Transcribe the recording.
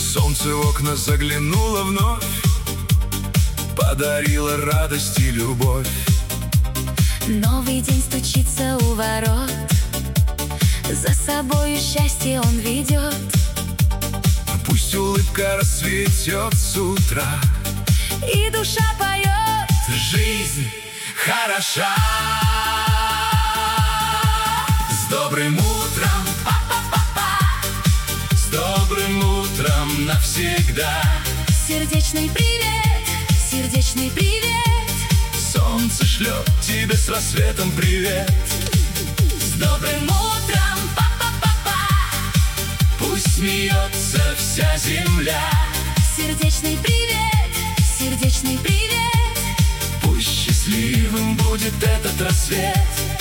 Солнце в окна заглянуло вновь, подарило радость и любовь. Новый день стучится у ворот, за собою счастье он ведет. Пусть улыбка расцветет с утра, и душа поет: жизнь хороша. С добрым утром, па-па-па-па, с добрым утром навсегда. Сердечный привет, сердечный привет. Солнце шлет тебе с рассветом привет. С добрым утром, па-па-па-па, пусть смеется вся земля. сердечный привет, сердечный привет. Пусть счастливым будет этот рассвет.